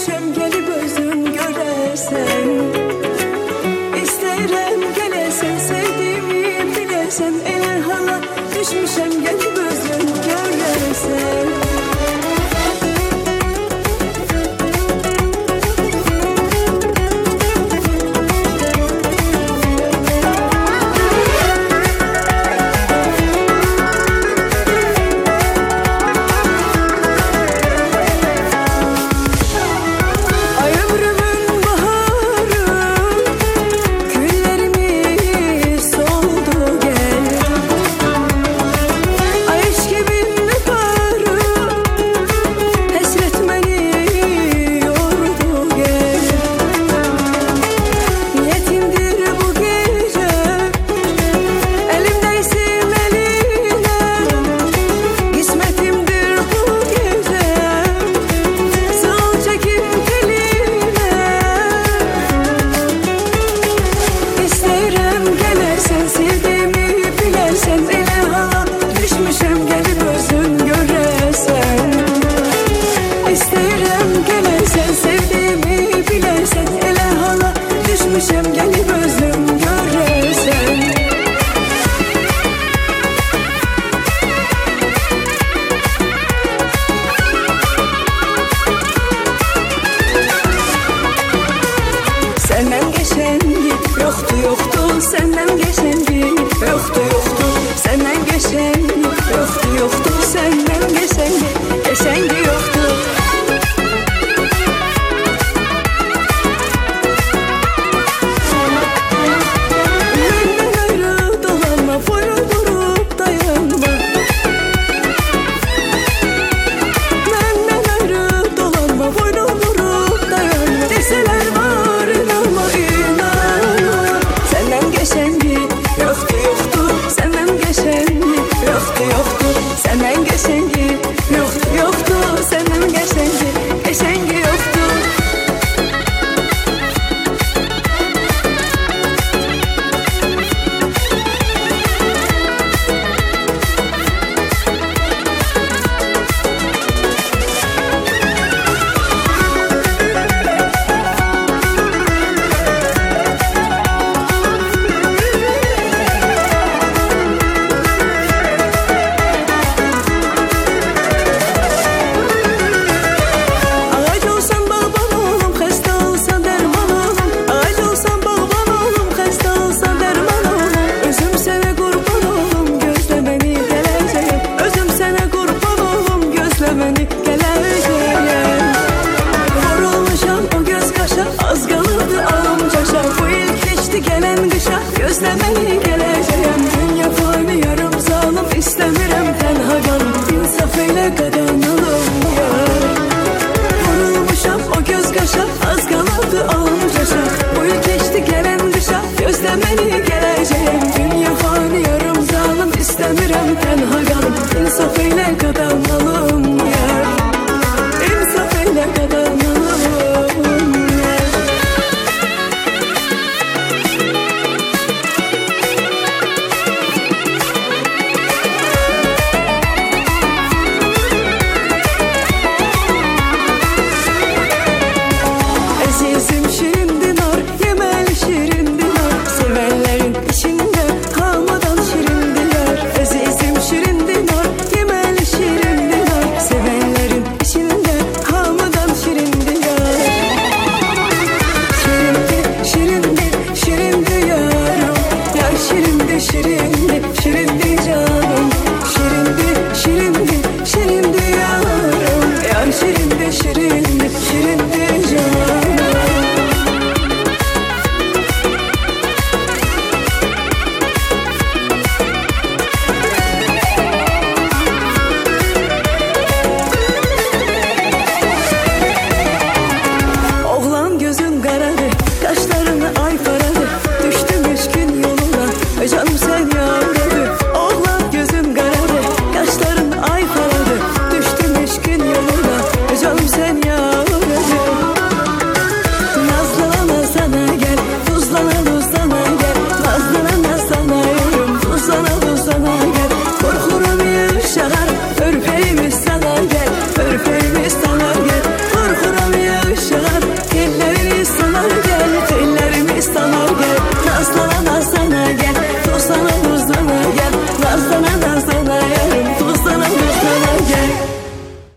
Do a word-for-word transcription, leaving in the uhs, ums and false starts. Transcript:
düşmüşem gelip özün görersen. İsterim gelesen sevdiğimi bilesen. Ele hala düşmüşem gelip özün görersen. Düşmüşem gelip özüm görersen. Senden geçengi yoktu yoktu, senden geçengi yoktu yoktu, senden geçengi yoktu yoktu, senden geçengi geçengi yoktu. Senden geçengi yoktu yoktu, senden geçengi geçengi yoktu. Gözlemeni geleceğim. Dünya fani yarım zalim, İstemirim tenha kalım. İnsaf eyle kazanalım ya. Vurulmuşam o göz kaşa, az kaladı alım caşa. Bu yıl geçti gelen dışa, gözlemeni geleceğim. Dünya fani yarım zalim, İstemirim tenha kalım. İnsaf eyle kazanalım ya. İnsaf eyle kazanalım. Şirindi, şirindi canım, şirindi, şirindi, şirindi yarım. Yar şirindi, şirindi, şirindi canım. Oğlan gözün karadı, kaşlarını ay para.